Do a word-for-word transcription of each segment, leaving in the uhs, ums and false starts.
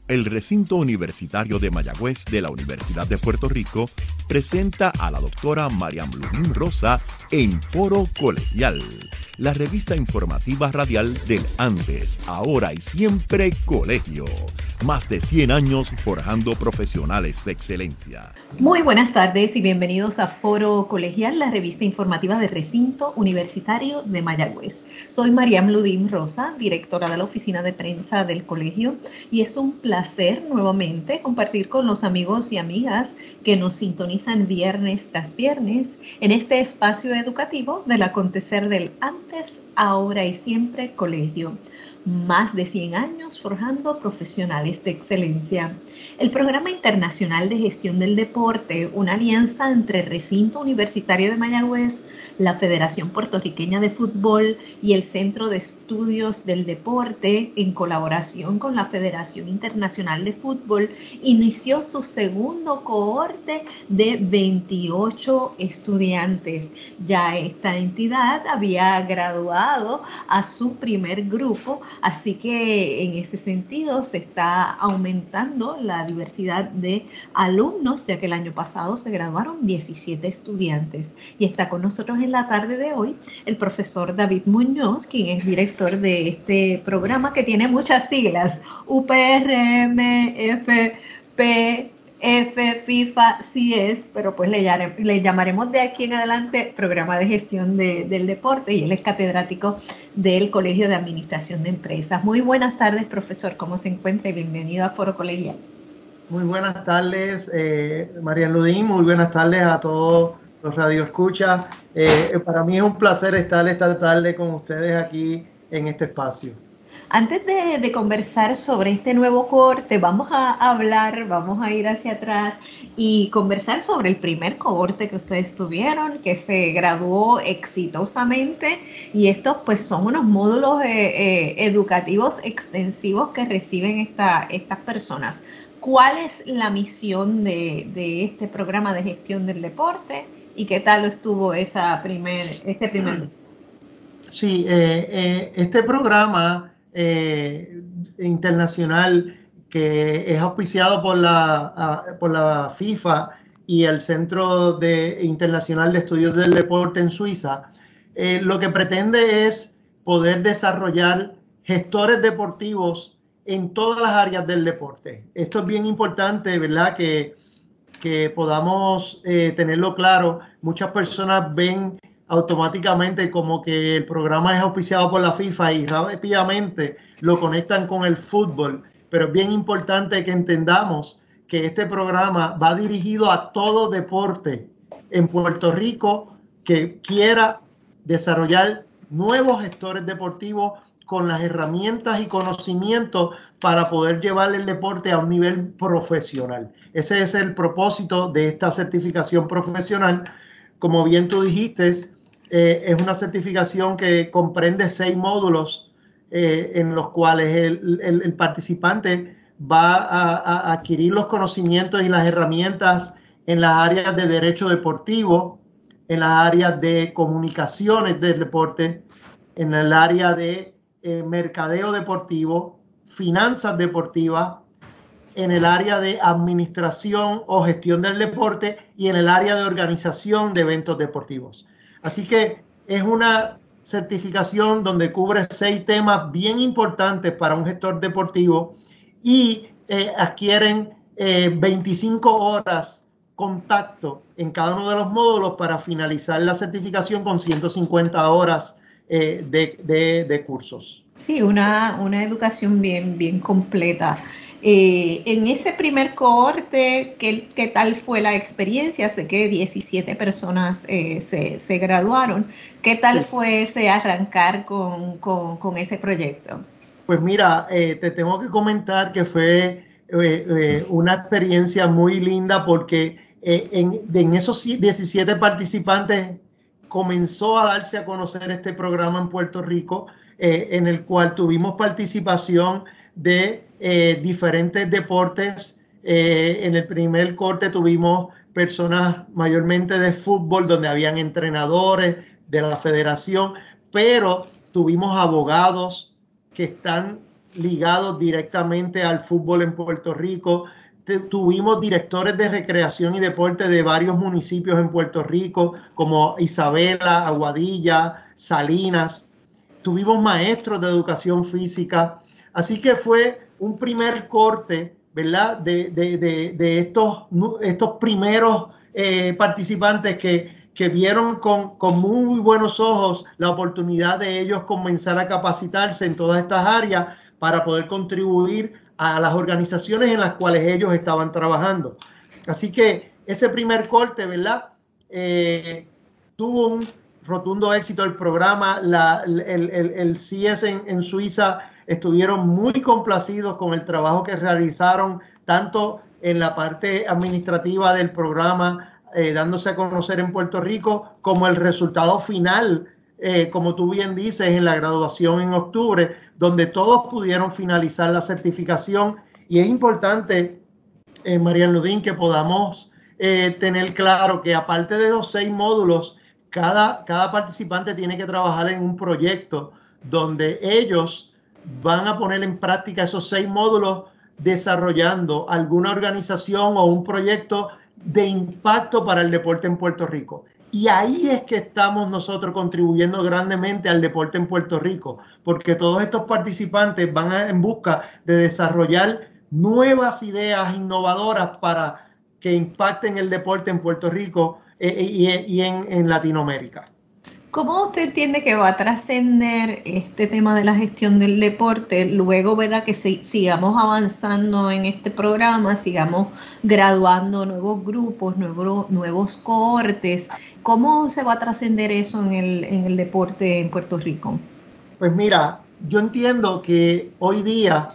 El recinto universitario de Mayagüez de la Universidad de Puerto Rico presenta a la doctora Mariam Ludín Rosa en Foro Colegial, la revista informativa radial del antes, ahora y siempre colegio. Más de cien años forjando profesionales de excelencia. Muy buenas tardes y bienvenidos a Foro Colegial, la revista informativa del recinto universitario de Mayagüez. Soy Mariam Ludín Rosa, directora de la oficina de prensa del colegio, y es un placer nuevamente compartir con los amigos y amigas que nos sintonizan viernes tras viernes en este espacio educativo del acontecer del antes, ahora y siempre colegio. Más de cien años forjando profesionales de excelencia. El Programa Internacional de Gestión del Deporte, una alianza entre el Recinto Universitario de Mayagüez, la Federación Puertorriqueña de Fútbol y el Centro de Estudios del Deporte, en colaboración con la Federación Internacional de Fútbol, inició su segundo cohorte de veintiocho estudiantes. Ya esta entidad había graduado a su primer grupo, así que en ese sentido se está aumentando la diversidad de alumnos, ya que el año pasado se graduaron diecisiete estudiantes. Y está con nosotros en la tarde de hoy el profesor David Muñoz, quien es director de este programa que tiene muchas siglas: U P R M, F P, F, FIFA, C I E S, pero pues le, llare, le llamaremos de aquí en adelante Programa de Gestión de, del Deporte, y él es catedrático del Colegio de Administración de Empresas. Muy buenas tardes, profesor, ¿cómo se encuentra? Y bienvenido a Foro Colegial. Muy buenas tardes, eh, Mariam Ludín, muy buenas tardes a todos los radioescuchas. Eh, para mí es un placer estar esta tarde con ustedes aquí en este espacio. Antes de, de conversar sobre este nuevo cohorte, vamos a hablar, vamos a ir hacia atrás y conversar sobre el primer cohorte que ustedes tuvieron, que se graduó exitosamente, y estos pues son unos módulos eh, eh, educativos extensivos que reciben esta, estas personas. ¿Cuál es la misión de, de este programa de gestión del deporte y qué tal estuvo esa primer, este primer? Sí, eh, eh, este programa eh, internacional que es auspiciado por la, uh, por la FIFA y el Centro de, Internacional de Estudios del Deporte en Suiza, eh, lo que pretende es poder desarrollar gestores deportivos en todas las áreas del deporte. Esto es bien importante, ¿verdad? Que, que podamos eh, tenerlo claro. Muchas personas ven automáticamente como que el programa es auspiciado por la FIFA y rápidamente lo conectan con el fútbol, pero es bien importante que entendamos que este programa va dirigido a todo deporte en Puerto Rico que quiera desarrollar nuevos gestores deportivos con las herramientas y conocimientos para poder llevar el deporte a un nivel profesional. Ese es el propósito de esta certificación profesional. Como bien tú dijiste, eh, es una certificación que comprende seis módulos eh, en los cuales el, el, el participante va a, a adquirir los conocimientos y las herramientas en las áreas de derecho deportivo, en las áreas de comunicaciones del deporte, en el área de eh, mercadeo deportivo, finanzas deportivas, en el área de administración o gestión del deporte y en el área de organización de eventos deportivos. Así que es una certificación donde cubre seis temas bien importantes para un gestor deportivo y eh, adquieren eh, veinticinco horas contacto en cada uno de los módulos para finalizar la certificación con ciento cincuenta horas eh, de, de, de cursos. Sí, una, una educación bien, bien completa. Eh, en ese primer cohorte, ¿qué, ¿qué tal fue la experiencia? Sé que diecisiete personas eh, se, se graduaron. ¿Qué tal sí. fue ese arrancar con, con, con ese proyecto? Pues mira, eh, te tengo que comentar que fue eh, eh, una experiencia muy linda porque eh, en, en esos diecisiete participantes comenzó a darse a conocer este programa en Puerto Rico, eh, en el cual tuvimos participación de eh, diferentes deportes. Eh, en el primer corte tuvimos personas mayormente de fútbol, donde habían entrenadores de la federación, pero tuvimos abogados que están ligados directamente al fútbol en Puerto Rico. Tuvimos directores de recreación y deporte de varios municipios en Puerto Rico, como Isabela, Aguadilla, Salinas. Tuvimos maestros de educación física. Así que fue un primer corte, ¿verdad?, de, de, de, de estos, estos primeros eh, participantes que, que vieron con, con muy buenos ojos la oportunidad de ellos comenzar a capacitarse en todas estas áreas para poder contribuir a las organizaciones en las cuales ellos estaban trabajando. Así que ese primer corte, ¿verdad?, eh, tuvo un rotundo éxito el programa. La, el, el, el C I E S en, en Suiza estuvieron muy complacidos con el trabajo que realizaron, tanto en la parte administrativa del programa, eh, dándose a conocer en Puerto Rico, como el resultado final, Eh, como tú bien dices, en la graduación en octubre, donde todos pudieron finalizar la certificación. Y es importante, eh, María Ludín, que podamos eh, tener claro que aparte de los seis módulos, cada, cada participante tiene que trabajar en un proyecto donde ellos van a poner en práctica esos seis módulos desarrollando alguna organización o un proyecto de impacto para el deporte en Puerto Rico. Y ahí es que estamos nosotros contribuyendo grandemente al deporte en Puerto Rico, porque todos estos participantes van a, en busca de desarrollar nuevas ideas innovadoras para que impacten el deporte en Puerto Rico eh, y, y en, en Latinoamérica. ¿Cómo usted entiende que va a trascender este tema de la gestión del deporte? Luego, ¿verdad?, que si, sigamos avanzando en este programa, sigamos graduando nuevos grupos, nuevos, nuevos cohortes. ¿Cómo se va a trascender eso en el, en el deporte en Puerto Rico? Pues mira, yo entiendo que hoy día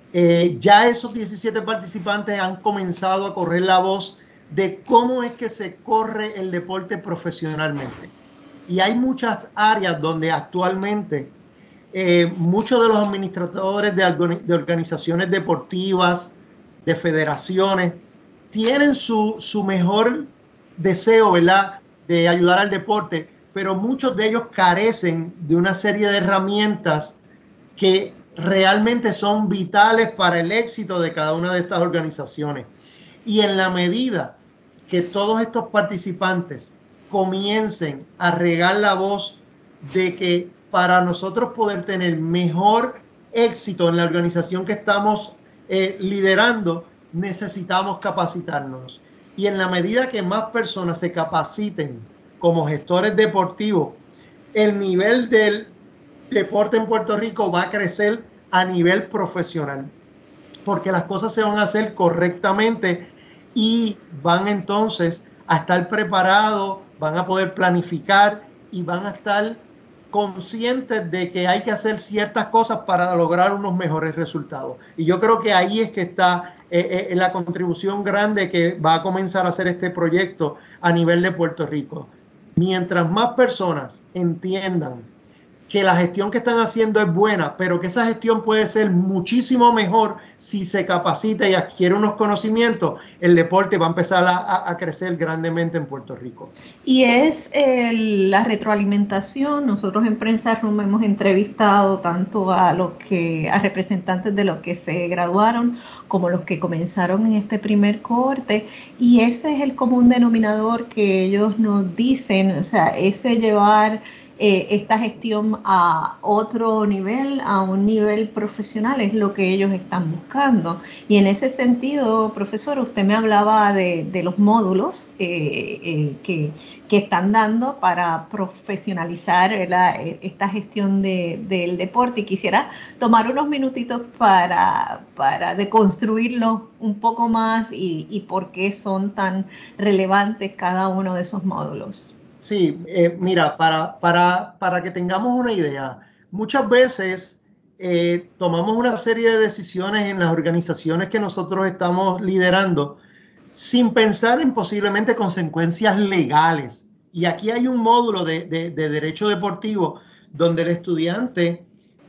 eh, ya esos diecisiete participantes han comenzado a correr la voz de cómo es que se corre el deporte profesionalmente. Y hay muchas áreas donde actualmente eh, muchos de los administradores de, de organizaciones deportivas, de federaciones, tienen su, su mejor deseo, ¿verdad?, de ayudar al deporte, pero muchos de ellos carecen de una serie de herramientas que realmente son vitales para el éxito de cada una de estas organizaciones. Y en la medida que todos estos participantes comiencen a regar la voz de que para nosotros poder tener mejor éxito en la organización que estamos eh, liderando, necesitamos capacitarnos. Y en la medida que más personas se capaciten como gestores deportivos, el nivel del deporte en Puerto Rico va a crecer a nivel profesional, porque las cosas se van a hacer correctamente y van entonces a estar preparados, van a poder planificar y van a estar conscientes de que hay que hacer ciertas cosas para lograr unos mejores resultados. Y yo creo que ahí es que está eh, eh, la contribución grande que va a comenzar a hacer este proyecto a nivel de Puerto Rico. Mientras más personas entiendan que la gestión que están haciendo es buena, pero que esa gestión puede ser muchísimo mejor si se capacita y adquiere unos conocimientos, el deporte va a empezar a, a crecer grandemente en Puerto Rico. Y es el, la retroalimentación. Nosotros en Prensa Room hemos entrevistado tanto a los que, a representantes de los que se graduaron como los que comenzaron en este primer cohorte, y ese es el común denominador que ellos nos dicen, o sea, ese llevar Eh, esta gestión a otro nivel, a un nivel profesional, es lo que ellos están buscando. Y en ese sentido, profesor, usted me hablaba de, de los módulos eh, eh, que, que están dando para profesionalizar la, esta gestión de, del deporte, y quisiera tomar unos minutitos para, para deconstruirlo un poco más y, y por qué son tan relevantes cada uno de esos módulos. Sí, eh, mira, para, para, para que tengamos una idea, muchas veces eh, tomamos una serie de decisiones en las organizaciones que nosotros estamos liderando sin pensar en posiblemente consecuencias legales. Y aquí hay un módulo de, de, de derecho deportivo donde el estudiante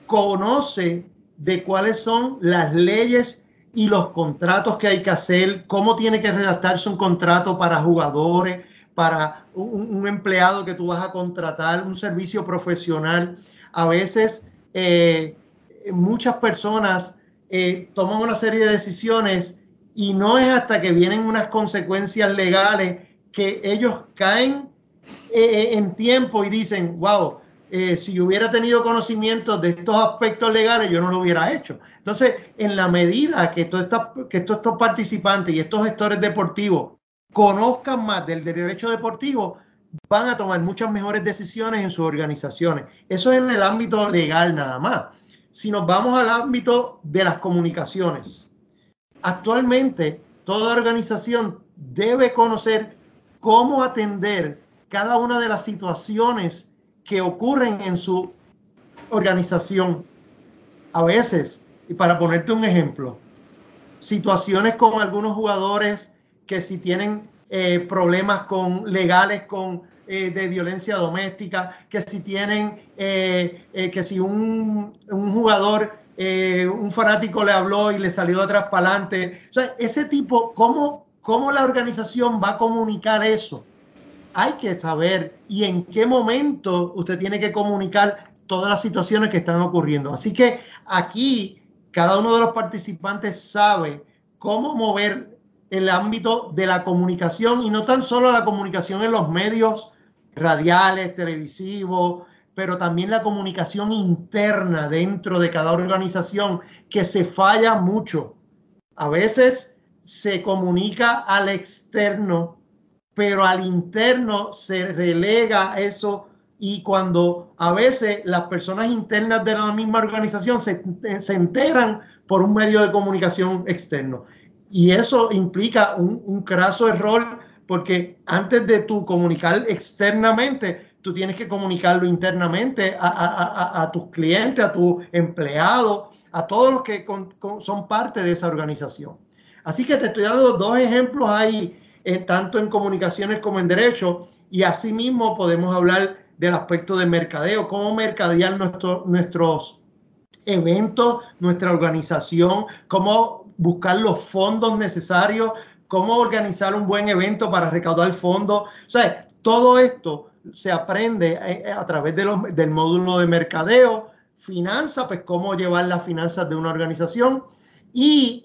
conoce de cuáles son las leyes y los contratos que hay que hacer, cómo tiene que redactarse un contrato para jugadores, para un, un empleado que tú vas a contratar, un servicio profesional. A veces eh, muchas personas eh, toman una serie de decisiones y no es hasta que vienen unas consecuencias legales que ellos caen eh, en tiempo y dicen, wow, eh, si yo hubiera tenido conocimiento de estos aspectos legales, yo no lo hubiera hecho. Entonces, en la medida que, todo esta, que todos estos participantes y estos gestores deportivos conozcan más del derecho deportivo, van a tomar muchas mejores decisiones en sus organizaciones. Eso es en el ámbito legal nada más. Si nos vamos al ámbito de las comunicaciones, actualmente toda organización debe conocer cómo atender cada una de las situaciones que ocurren en su organización. A veces, y para ponerte un ejemplo, situaciones con algunos jugadores que si tienen eh, problemas con, legales con, eh, de violencia doméstica, que si tienen, eh, eh, que si un, un jugador, eh, un fanático le habló y le salió de atrás para adelante. O sea, ese tipo, ¿cómo, cómo la organización va a comunicar eso? Hay que saber y en qué momento usted tiene que comunicar todas las situaciones que están ocurriendo. Así que aquí cada uno de los participantes sabe cómo mover el ámbito de la comunicación y no tan solo la comunicación en los medios radiales, televisivos, pero también la comunicación interna dentro de cada organización, que se falla mucho. A veces se comunica al externo, pero al interno se relega eso, y cuando a veces las personas internas de la misma organización se, se enteran por un medio de comunicación externo. Y eso implica un, un craso error, porque antes de tú comunicar externamente, tú tienes que comunicarlo internamente a, a, a, a tus clientes, a tus empleados, a todos los que con, con, son parte de esa organización. Así que te estoy dando dos ejemplos ahí, Eh, tanto en comunicaciones como en derecho, y asimismo podemos hablar del aspecto de mercadeo, cómo mercadear nuestro, nuestros eventos, nuestra organización, cómo buscar los fondos necesarios, cómo organizar un buen evento para recaudar fondos. O sea, todo esto se aprende a, a través de los, del módulo de mercadeo, finanzas, pues cómo llevar las finanzas de una organización, y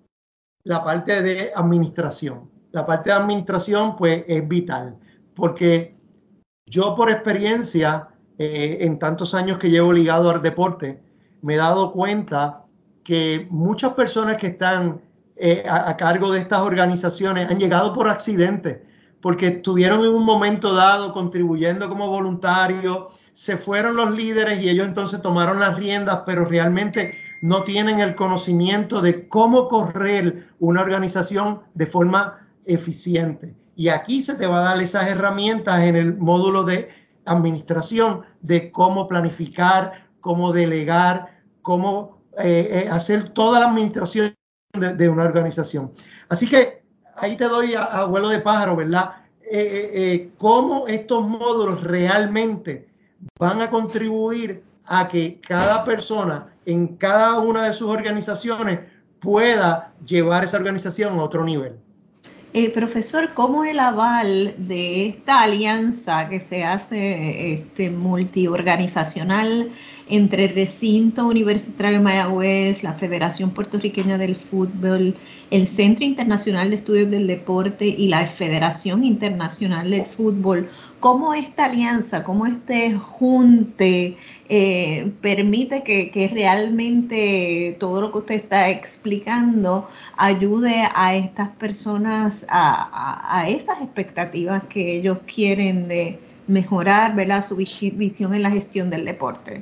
la parte de administración. La parte de administración, pues, es vital, porque yo por experiencia, eh, en tantos años que llevo ligado al deporte, me he dado cuenta que muchas personas que están eh, a, a cargo de estas organizaciones han llegado por accidente, porque estuvieron en un momento dado contribuyendo como voluntarios, se fueron los líderes y ellos entonces tomaron las riendas, pero realmente no tienen el conocimiento de cómo correr una organización de forma eficiente. Y aquí se te va a dar esas herramientas en el módulo de administración de cómo planificar, cómo delegar, cómo eh, eh, hacer toda la administración de, de una organización. Así que ahí te doy a, a vuelo de pájaro, ¿verdad? Eh, eh, eh, cómo estos módulos realmente van a contribuir a que cada persona en cada una de sus organizaciones pueda llevar esa organización a otro nivel. Eh, profesor, ¿cómo el aval de esta alianza que se hace este, multiorganizacional entre el Recinto Universitario de Mayagüez, la Federación Puertorriqueña del Fútbol, el Centro Internacional de Estudios del Deporte y la Federación Internacional del Fútbol, cómo esta alianza, cómo este junte eh, permite que, que realmente todo lo que usted está explicando ayude a estas personas a, a, a esas expectativas que ellos quieren de mejorar, ¿verdad?, su visión en la gestión del deporte?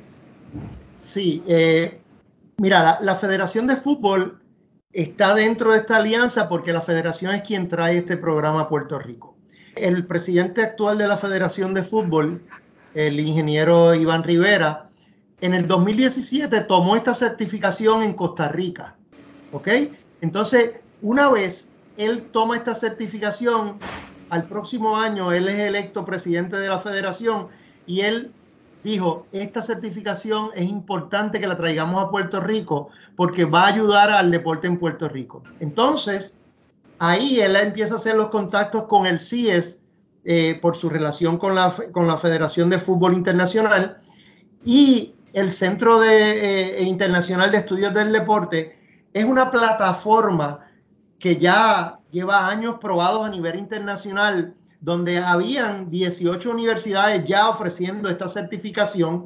Sí, eh, mira, la, la Federación de Fútbol está dentro de esta alianza porque la Federación es quien trae este programa a Puerto Rico. El presidente actual de la Federación de Fútbol, el ingeniero Iván Rivera, en el dos mil diecisiete tomó esta certificación en Costa Rica, ¿ok? Entonces, una vez él toma esta certificación, al próximo año él es electo presidente de la Federación y él dijo, esta certificación es importante que la traigamos a Puerto Rico porque va a ayudar al deporte en Puerto Rico. Entonces, ahí él empieza a hacer los contactos con el C I E S eh, por su relación con la, con la Federación de Fútbol Internacional, y el Centro de, eh, Internacional de Estudios del Deporte es una plataforma que ya lleva años probados a nivel internacional, donde habían dieciocho universidades ya ofreciendo esta certificación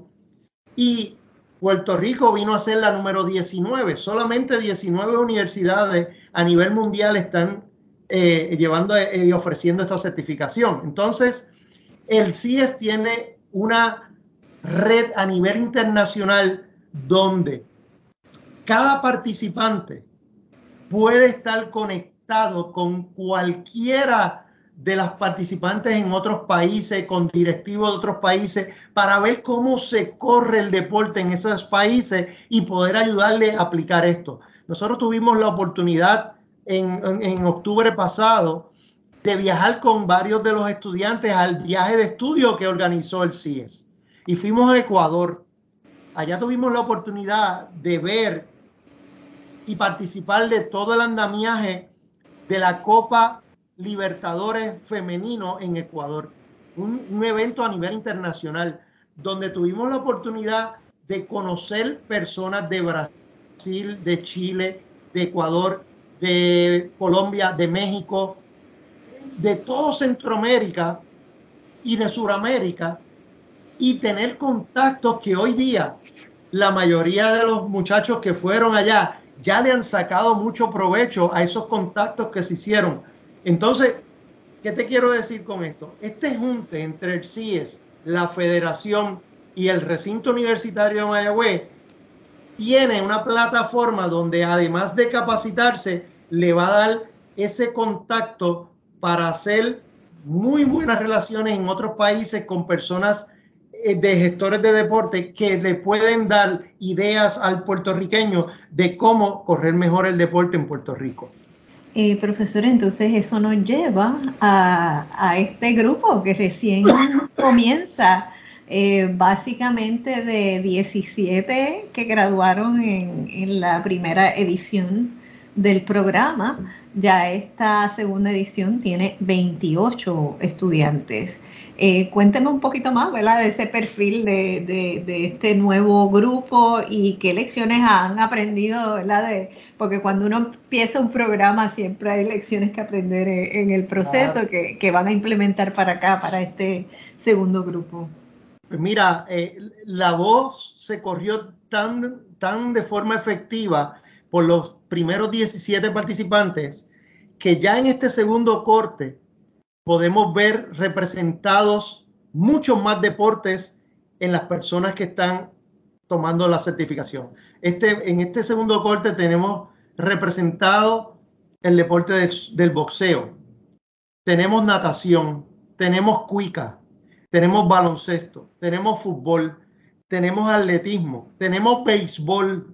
y Puerto Rico vino a ser la número diecinueve. Solamente diecinueve universidades a nivel mundial están eh, llevando y eh, ofreciendo esta certificación. Entonces, el C I E S tiene una red a nivel internacional donde cada participante puede estar conectado con cualquiera de las participantes en otros países, con directivos de otros países, para ver cómo se corre el deporte en esos países y poder ayudarle a aplicar esto. Nosotros tuvimos la oportunidad en, en, en octubre pasado de viajar con varios de los estudiantes al viaje de estudio que organizó el C I E S. Y fuimos a Ecuador. Allá tuvimos la oportunidad de ver y participar de todo el andamiaje de la Copa Libertadores Femenino en Ecuador. Un, un evento a nivel internacional donde tuvimos la oportunidad de conocer personas de Brasil, de Chile, de Ecuador, de Colombia, de México, de todo Centroamérica y de Sudamérica, y tener contactos que hoy día la mayoría de los muchachos que fueron allá ya le han sacado mucho provecho a esos contactos que se hicieron. Entonces, ¿qué te quiero decir con esto? Este junte entre el C I E S, la Federación y el Recinto Universitario de Mayagüez tiene una plataforma donde, además de capacitarse, le va a dar ese contacto para hacer muy buenas relaciones en otros países con personas de gestores de deporte que le pueden dar ideas al puertorriqueño de cómo correr mejor el deporte en Puerto Rico. Eh, profesor, entonces eso nos lleva a, a este grupo que recién comienza, eh, básicamente de diecisiete que graduaron en, en la primera edición del programa. Ya esta segunda edición tiene veintiocho estudiantes. Eh, cuéntenos un poquito más, ¿verdad?, de ese perfil de, de, de este nuevo grupo y qué lecciones han aprendido, ¿verdad? De, porque cuando uno empieza un programa siempre hay lecciones que aprender en, en el proceso, claro, que, que van a implementar para acá, para este segundo grupo. Pues mira, eh, la voz se corrió tan, tan de forma efectiva por los primeros diecisiete participantes que ya en este segundo corte podemos ver representados muchos más deportes en las personas que están tomando la certificación. Este, en este segundo corte tenemos representado el deporte de, del boxeo, tenemos natación, tenemos cuica, tenemos baloncesto, tenemos fútbol, tenemos atletismo, tenemos béisbol.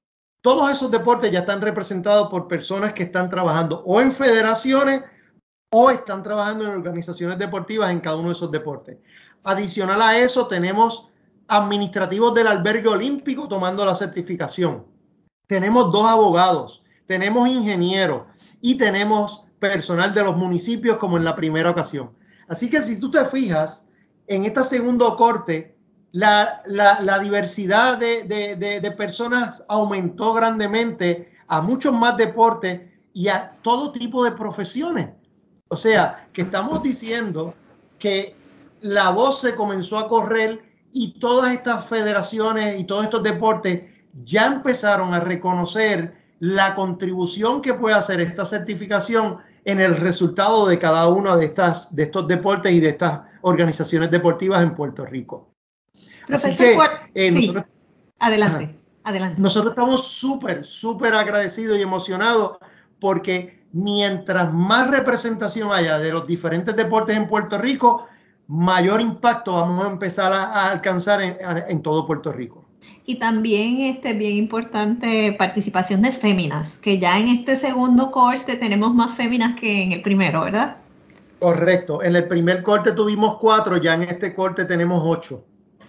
Todos esos deportes ya están representados por personas que están trabajando o en federaciones o están trabajando en organizaciones deportivas en cada uno de esos deportes. Adicional a eso, tenemos administrativos del albergue olímpico tomando la certificación. Tenemos dos abogados, tenemos ingenieros y tenemos personal de los municipios como en la primera ocasión. Así que si tú te fijas, en este segundo corte, la, la, la diversidad de, de, de, de personas aumentó grandemente a muchos más deportes y a todo tipo de profesiones. O sea, que estamos diciendo que la voz se comenzó a correr y todas estas federaciones y todos estos deportes ya empezaron a reconocer la contribución que puede hacer esta certificación en el resultado de cada uno de, estas, de estos deportes y de estas organizaciones deportivas en Puerto Rico. Profesor, Así que eh, sí. nosotros, adelante, ajá, adelante. Nosotros estamos súper, súper agradecidos y emocionados porque mientras más representación haya de los diferentes deportes en Puerto Rico, mayor impacto vamos a empezar a, a alcanzar en, a, en todo Puerto Rico. Y también este bien importante participación de féminas, que ya en este segundo corte tenemos más féminas que en el primero, ¿verdad? Correcto. En el primer corte tuvimos cuatro, ya en este corte tenemos ocho.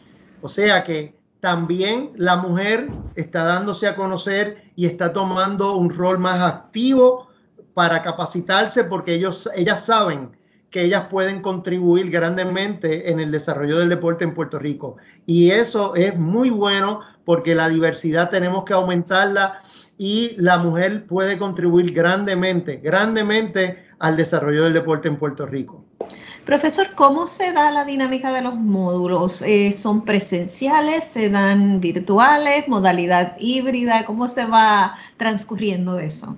O sea que también la mujer está dándose a conocer y está tomando un rol más activo para capacitarse porque ellos, ellas saben que ellas pueden contribuir grandemente en el desarrollo del deporte en Puerto Rico. Y eso es muy bueno porque la diversidad tenemos que aumentarla y la mujer puede contribuir grandemente, grandemente al desarrollo del deporte en Puerto Rico. Profesor, ¿cómo se da la dinámica de los módulos? Eh, ¿Son presenciales? ¿Se dan virtuales? ¿Modalidad híbrida? ¿Cómo se va transcurriendo eso?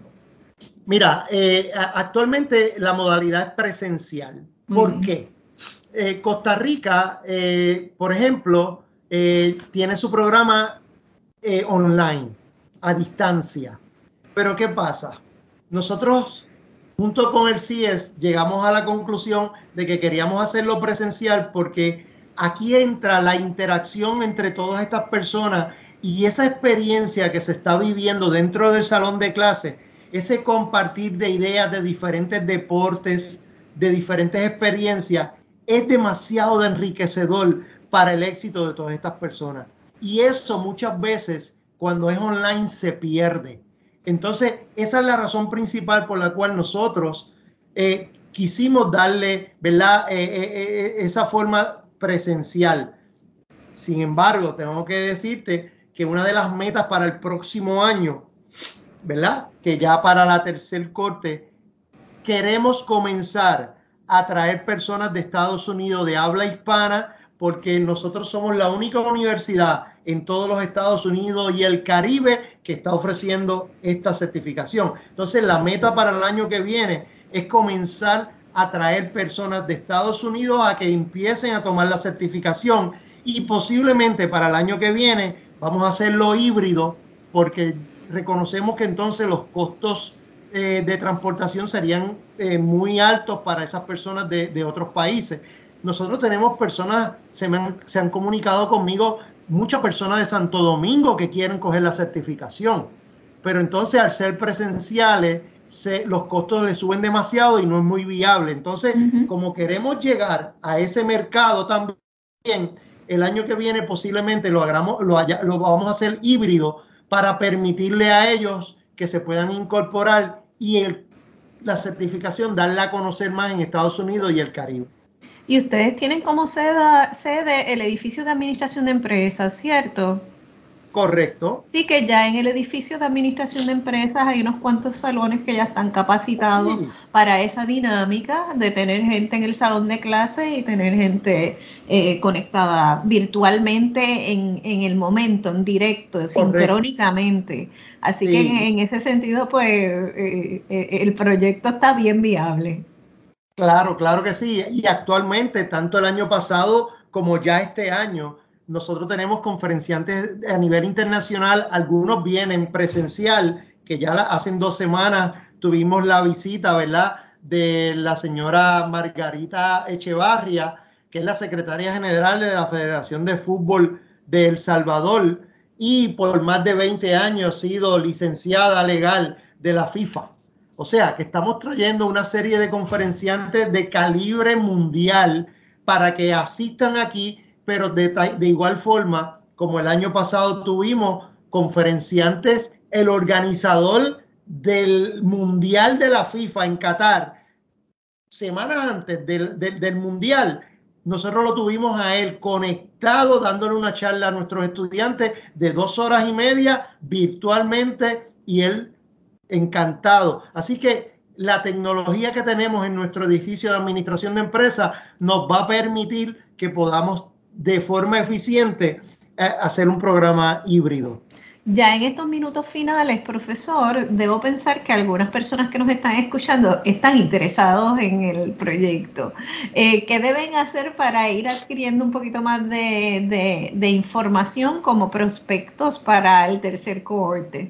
Mira, eh, actualmente la modalidad es presencial. ¿Por mm. qué? Eh, Costa Rica, eh, por ejemplo, eh, tiene su programa eh, online, a distancia. Pero ¿qué pasa? Nosotros, junto con el C I E S, llegamos a la conclusión de que queríamos hacerlo presencial porque aquí entra la interacción entre todas estas personas y esa experiencia que se está viviendo dentro del salón de clase, ese compartir de ideas de diferentes deportes, de diferentes experiencias, es demasiado enriquecedor para el éxito de todas estas personas. Y eso muchas veces, cuando es online, se pierde. Entonces, esa es la razón principal por la cual nosotros eh, quisimos darle, ¿verdad?, eh, eh, esa forma presencial. Sin embargo, tengo que decirte que una de las metas para el próximo año, ¿verdad?, que ya para la tercer corte, queremos comenzar a traer personas de Estados Unidos de habla hispana, porque nosotros somos la única universidad en todos los Estados Unidos y el Caribe que está ofreciendo esta certificación. Entonces, la meta para el año que viene es comenzar a traer personas de Estados Unidos a que empiecen a tomar la certificación y posiblemente para el año que viene vamos a hacerlo híbrido porque reconocemos que entonces los costos eh, de transportación serían eh, muy altos para esas personas de, de otros países. Nosotros tenemos personas, se, me han, se han comunicado conmigo, muchas personas de Santo Domingo que quieren coger la certificación, pero entonces al ser presenciales se, los costos le suben demasiado y no es muy viable. Entonces, uh-huh. como queremos llegar a ese mercado también, el año que viene posiblemente lo, hagamos, lo, haya, lo vamos a hacer híbrido para permitirle a ellos que se puedan incorporar y el, la certificación darla a conocer más en Estados Unidos y el Caribe. Y ustedes tienen como sede, sede el edificio de administración de empresas, ¿cierto? Correcto. Sí, que ya en el edificio de administración de empresas hay unos cuantos salones que ya están capacitados sí. para esa dinámica de tener gente en el salón de clase y tener gente eh, conectada virtualmente en, en el momento, en directo, correcto. sincrónicamente. Así sí. que en, en ese sentido, pues, eh, eh, el proyecto está bien viable. Claro, claro que sí. Y actualmente, tanto el año pasado como ya este año, nosotros tenemos conferenciantes a nivel internacional. Algunos vienen presencial, que ya hace dos semanas tuvimos la visita, ¿verdad?, de la señora Margarita Echevarria, que es la secretaria general de la Federación de Fútbol de El Salvador y por más de veinte años ha sido licenciada legal de la FIFA. O sea, que estamos trayendo una serie de conferenciantes de calibre mundial para que asistan aquí, pero de, de igual forma, como el año pasado tuvimos conferenciantes, el organizador del Mundial de la FIFA en Qatar, semanas antes del, del, del Mundial, nosotros lo tuvimos a él conectado, dándole una charla a nuestros estudiantes de dos horas y media virtualmente y él encantado. Así que la tecnología que tenemos en nuestro edificio de administración de empresas nos va a permitir que podamos de forma eficiente eh, hacer un programa híbrido. Ya en estos minutos finales, profesor, debo pensar que algunas personas que nos están escuchando están interesados en el proyecto. Eh, ¿Qué deben hacer para ir adquiriendo un poquito más de, de, de información como prospectos para el tercer cohorte?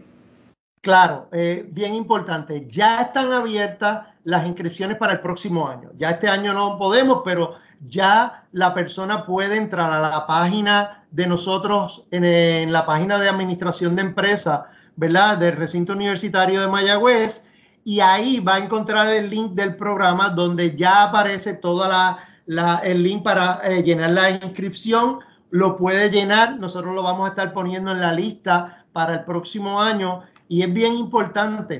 Claro, eh, bien importante. Ya están abiertas las inscripciones para el próximo año. Ya este año no podemos, pero ya la persona puede entrar a la página de nosotros, en, en la página de administración de empresas, ¿verdad?, del recinto universitario de Mayagüez, y ahí va a encontrar el link del programa donde ya aparece todo la, la, el link para eh, llenar la inscripción. Lo puede llenar, nosotros lo vamos a estar poniendo en la lista para el próximo año. Y es bien importante,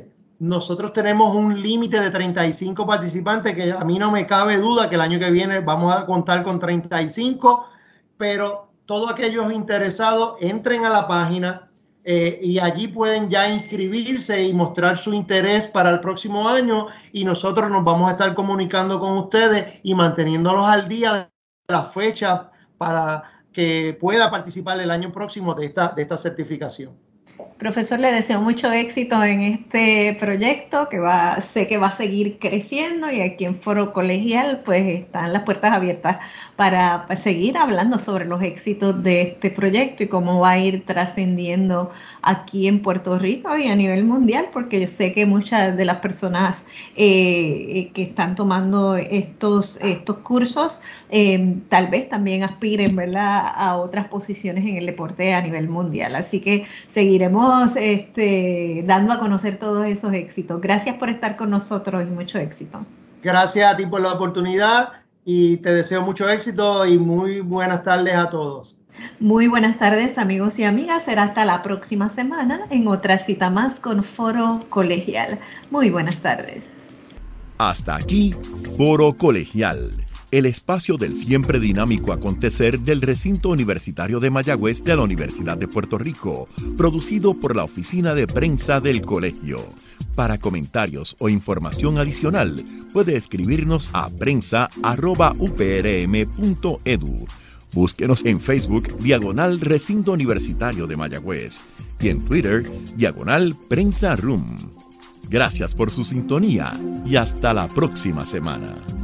nosotros tenemos un límite de treinta y cinco participantes, que a mí no me cabe duda que el año que viene vamos a contar con treinta y cinco, pero todos aquellos interesados entren a la página eh, y allí pueden ya inscribirse y mostrar su interés para el próximo año, y nosotros nos vamos a estar comunicando con ustedes y manteniéndolos al día de la fecha para que pueda participar el año próximo de esta, de esta certificación. Profesor, le deseo mucho éxito en este proyecto que va, sé que va a seguir creciendo, y aquí en Foro Colegial pues están las puertas abiertas para, para seguir hablando sobre los éxitos de este proyecto y cómo va a ir trascendiendo aquí en Puerto Rico y a nivel mundial, porque yo sé que muchas de las personas eh, que están tomando estos, estos cursos eh, tal vez también aspiren, ¿verdad?, a otras posiciones en el deporte a nivel mundial. Así que seguiremos Este, dando a conocer todos esos éxitos. Gracias por estar con nosotros y mucho éxito. Gracias a ti por la oportunidad y te deseo mucho éxito y muy buenas tardes a todos. Muy buenas tardes, amigos y amigas. Será hasta la próxima semana en otra cita más con Foro Colegial. Muy buenas tardes. Hasta aquí, Foro Colegial, el espacio del siempre dinámico acontecer del recinto universitario de Mayagüez de la Universidad de Puerto Rico, producido por la Oficina de Prensa del Colegio. Para comentarios o información adicional, puede escribirnos a prensa arroba u p r m punto e d u. Búsquenos en Facebook, diagonal Recinto Universitario de Mayagüez, y en Twitter, diagonal Prensa Room. Gracias por su sintonía y hasta la próxima semana.